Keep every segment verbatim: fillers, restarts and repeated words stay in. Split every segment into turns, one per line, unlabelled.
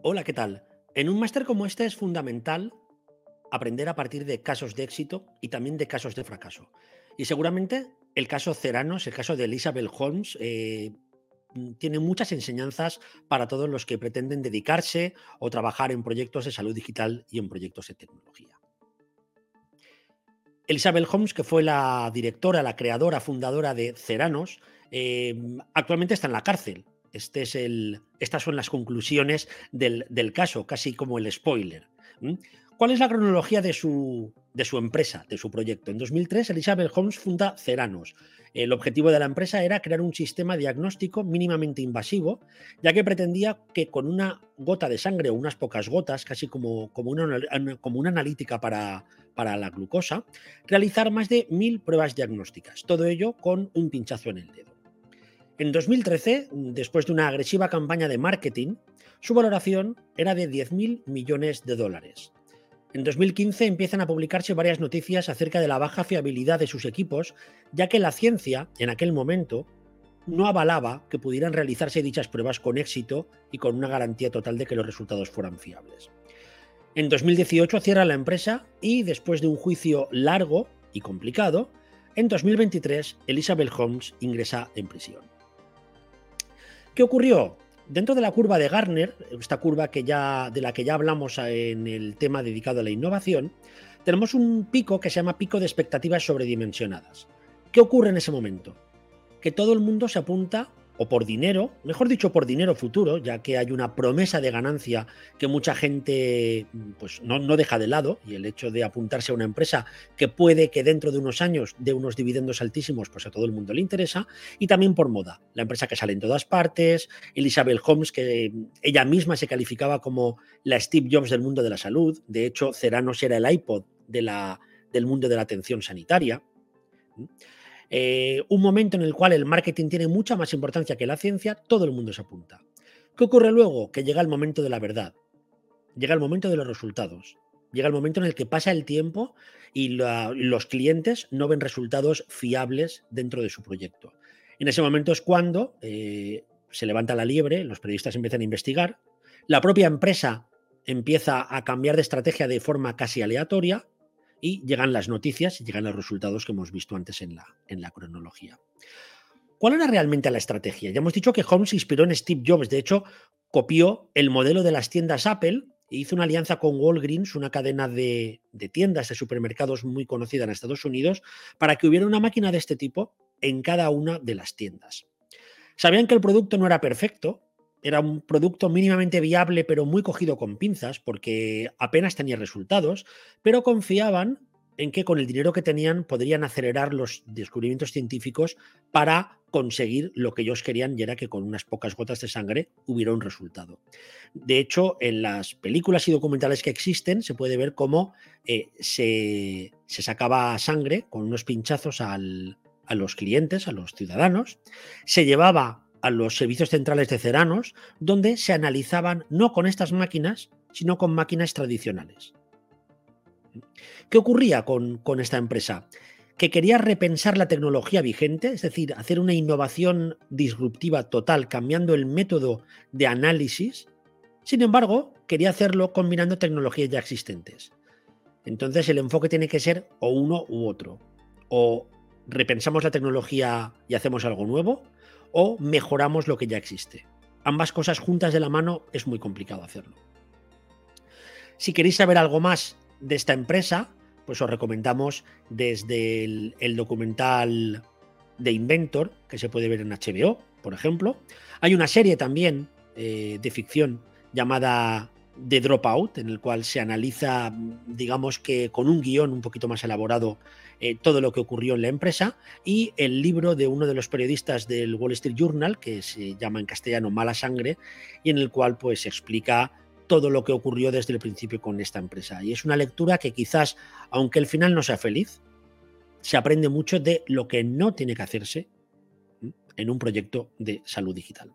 Hola, ¿qué tal? En un máster como este es fundamental aprender a partir de casos de éxito y también de casos de fracaso. Y seguramente el caso Ceranos, el caso de Elizabeth Holmes, eh, mm, tiene muchas enseñanzas para todos los que pretenden dedicarse o trabajar en proyectos de salud digital y en proyectos de tecnología. Elizabeth Holmes, que fue la directora, la creadora, fundadora de Ceranos, eh, actualmente está en la cárcel. Este es el, estas son las conclusiones del, del caso, casi como el spoiler. ¿m? ¿Cuál es la cronología de su, de su empresa, de su proyecto? En dos mil tres, Elizabeth Holmes funda Ceranos. El objetivo de la empresa era crear un sistema diagnóstico mínimamente invasivo, ya que pretendía que con una gota de sangre o unas pocas gotas, casi como, como, una, como una analítica para, para la glucosa, realizar más de mil pruebas diagnósticas, todo ello con un pinchazo en el dedo. En dos mil trece, después de una agresiva campaña de marketing, su valoración era de diez mil millones de dólares. En dos mil quince empiezan a publicarse varias noticias acerca de la baja fiabilidad de sus equipos, ya que la ciencia, en aquel momento, no avalaba que pudieran realizarse dichas pruebas con éxito y con una garantía total de que los resultados fueran fiables. En dos mil dieciocho cierra la empresa y, después de un juicio largo y complicado, en dos mil veintitrés Elizabeth Holmes ingresa en prisión. ¿Qué ocurrió? Dentro de la curva de Gartner, esta curva que ya, de la que ya hablamos en el tema dedicado a la innovación, tenemos un pico que se llama pico de expectativas sobredimensionadas. ¿Qué ocurre en ese momento? Que todo el mundo se apunta, o por dinero, mejor dicho, por dinero futuro, ya que hay una promesa de ganancia que mucha gente pues, no, no deja de lado, y el hecho de apuntarse a una empresa que puede que dentro de unos años dé unos dividendos altísimos, pues a todo el mundo le interesa, y también por moda. La empresa que sale en todas partes, Elizabeth Holmes, que ella misma se calificaba como la Steve Jobs del mundo de la salud, de hecho, Ceranos era el iPod de la, del mundo de la atención sanitaria. Eh, un momento en el cual el marketing tiene mucha más importancia que la ciencia, todo el mundo se apunta. ¿Qué ocurre luego? Que llega el momento de la verdad, llega el momento de los resultados, llega el momento en el que pasa el tiempo y la, los clientes no ven resultados fiables dentro de su proyecto. En ese momento es cuando eh, se levanta la liebre, los periodistas empiezan a investigar, la propia empresa empieza a cambiar de estrategia de forma casi aleatoria, y llegan las noticias y llegan los resultados que hemos visto antes en la, en la cronología. ¿Cuál era realmente la estrategia? Ya hemos dicho que Holmes se inspiró en Steve Jobs, de hecho, copió el modelo de las tiendas Apple e hizo una alianza con Walgreens, una cadena de, de tiendas de supermercados muy conocida en Estados Unidos, para que hubiera una máquina de este tipo en cada una de las tiendas. Sabían que el producto no era perfecto, era un producto mínimamente viable, pero muy cogido con pinzas, porque apenas tenía resultados, pero confiaban en que con el dinero que tenían podrían acelerar los descubrimientos científicos para conseguir lo que ellos querían, y era que con unas pocas gotas de sangre hubiera un resultado. De hecho, en las películas y documentales que existen se puede ver cómo eh, se, se sacaba sangre con unos pinchazos al, a los clientes, a los ciudadanos, se llevaba a los servicios centrales de Ceranos, donde se analizaban no con estas máquinas, sino con máquinas tradicionales. ¿Qué ocurría con, con esta empresa? Que quería repensar la tecnología vigente, es decir, hacer una innovación disruptiva total, cambiando el método de análisis. Sin embargo, quería hacerlo combinando tecnologías ya existentes. Entonces, el enfoque tiene que ser o uno u otro. O repensamos la tecnología y hacemos algo nuevo, o mejoramos lo que ya existe. Ambas cosas juntas de la mano es muy complicado hacerlo. Si queréis saber algo más de esta empresa, pues os recomendamos desde el, el documental de Inventor, que se puede ver en H B O, por ejemplo. Hay una serie también eh, de ficción llamada The Dropout, en el cual se analiza, digamos que con un guión un poquito más elaborado, eh, todo lo que ocurrió en la empresa, y el libro de uno de los periodistas del Wall Street Journal, que se llama en castellano Mala Sangre, y en el cual pues explica todo lo que ocurrió desde el principio con esta empresa. Y es una lectura que quizás, aunque el final no sea feliz, se aprende mucho de lo que no tiene que hacerse en un proyecto de salud digital.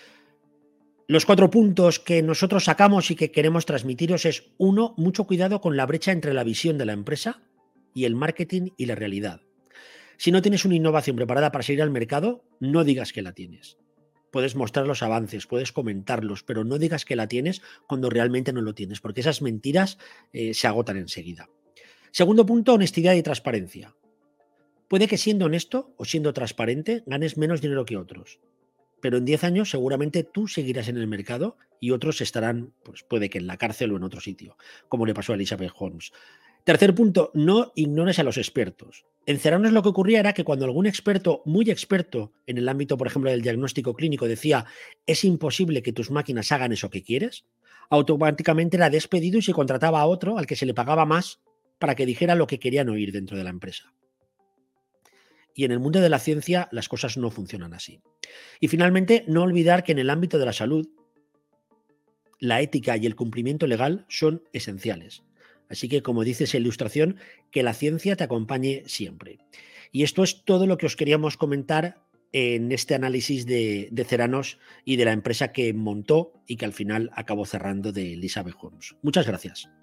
Los cuatro puntos que nosotros sacamos y que queremos transmitiros es: uno, mucho cuidado con la brecha entre la visión de la empresa y el marketing y la realidad. Si no tienes una innovación preparada para salir al mercado, no digas que la tienes. puedes mostrar los avances, puedes comentarlos, pero no digas que la tienes cuando realmente no lo tienes, porque esas mentiras eh, se agotan enseguida. Segundo punto, honestidad y transparencia. Puede que siendo honesto o siendo transparente ganes menos dinero que otros, pero en diez años seguramente tú seguirás en el mercado y otros estarán, pues puede que en la cárcel o en otro sitio, como le pasó a Elizabeth Holmes. Tercer punto, no ignores a los expertos. En Ceranos lo que ocurría era que cuando algún experto, muy experto en el ámbito, por ejemplo, del diagnóstico clínico, decía es imposible que tus máquinas hagan eso que quieres, automáticamente era despedido y se contrataba a otro al que se le pagaba más para que dijera lo que querían oír dentro de la empresa. Y en el mundo de la ciencia las cosas no funcionan así. Y finalmente, no olvidar que en el ámbito de la salud, la ética y el cumplimiento legal son esenciales. Así que, como dice esa ilustración, que la ciencia te acompañe siempre. Y esto es todo lo que os queríamos comentar en este análisis de, de Ceranos y de la empresa que montó y que al final acabó cerrando de Elizabeth Holmes. Muchas gracias.